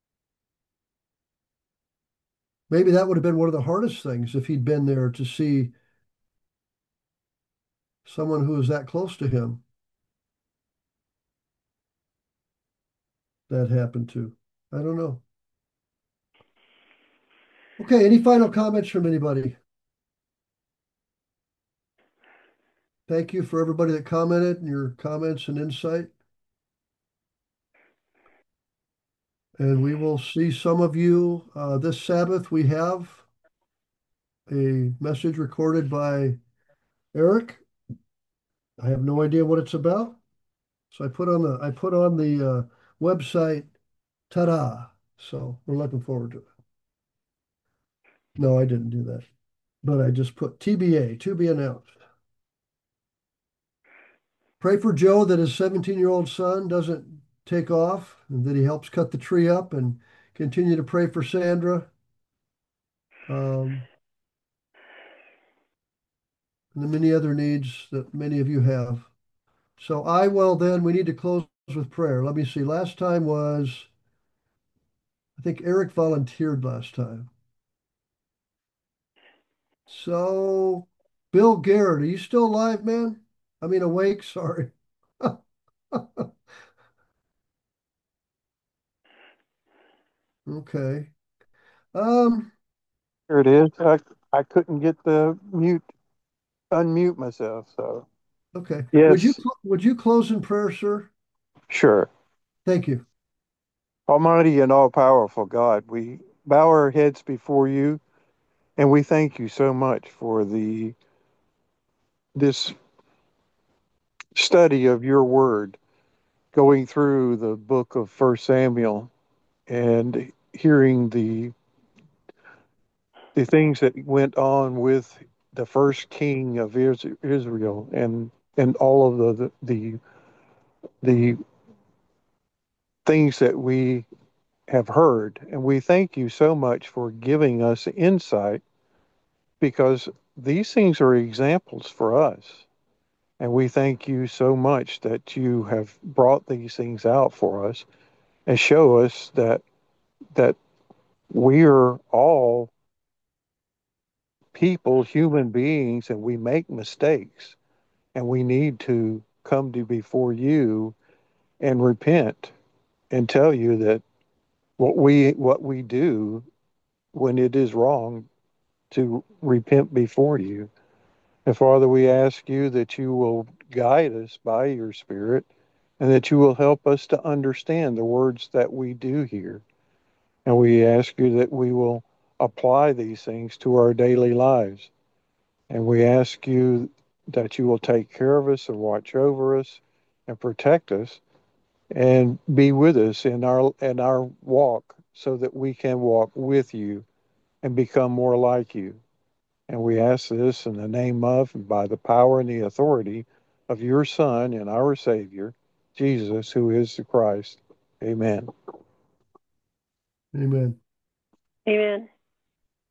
Maybe that would have been one of the hardest things if he'd been there to see someone who was that close to him that happened to. I don't know. Okay, any final comments from anybody? Thank you for everybody that commented and your comments and insight. And we will see some of you uh, this Sabbath. We have a message recorded by Eric. I have no idea what it's about. So I put on the I put on the uh, website, ta-da. So we're looking forward to it. No, I didn't do that. But I just put T B A, to be announced. Pray for Joe that his seventeen-year-old son doesn't take off and that he helps cut the tree up, and continue to pray for Sandra. Um, and the many other needs that many of you have. So I will then, we need to close with prayer. Let me see. Last time was, I think Eric volunteered last time. So, Bill Garrett, are you still alive, man? I mean, awake, sorry. Okay. Um, Here it is. I, I couldn't get the mute, unmute myself. So, okay. Would you yes, would you close in prayer, sir? sure. Thank you. Almighty and all powerful God, we bow our heads before you and we thank you so much for the this study of your word, going through the book of First Samuel and hearing the the things that went on with the first king of Israel, and and all of the the the, things that we have heard. And we thank you so much for giving us insight, because these things are examples for us. And we thank you so much that you have brought these things out for us and show us that that we are all people, human beings, and we make mistakes, and we need to come to before you and repent and tell you that what we what we do when it is wrong, to repent before you. And Father, we ask you that you will guide us by your Spirit, and that you will help us to understand the words that we do hear. And we ask you that we will apply these things to our daily lives. And we ask you that you will take care of us and watch over us and protect us and be with us in our in our walk, so that we can walk with you and become more like you. And we ask this in the name of and by the power and the authority of your Son and our Savior, Jesus, who is the Christ. Amen. Amen. Amen.